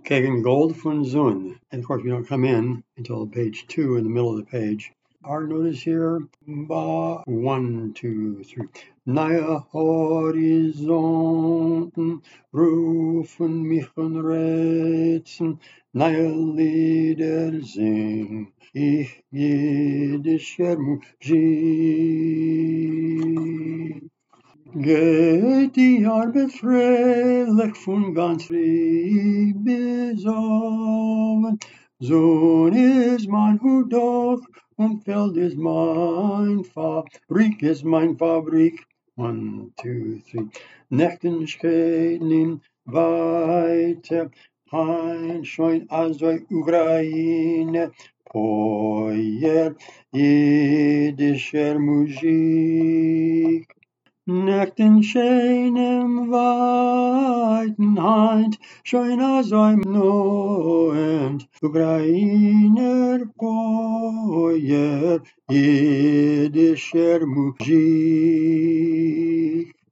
Gegen Gold von Zun. And of course, we don't come in until page 2 in the middle of the page. Our notice here, ba, 1, 2, 3. Neue Horizonten rufen mich und reizen, neue Lieder sing ich jüdischer Musik. Geht die Arbeit freilich von ganz früh bis Abend. Sohn ist mein Hut auf und Feld ist mein Fabrik, ist mein Fabrik. 1, 2, 3. Nächten schreien weiter, ein Schein also Ukraine, Feuer jüdischer Musik. Nachten scheinem weiten Hand, schein as I'm knowend, Ukrainer Feuer, jüdischer Musik.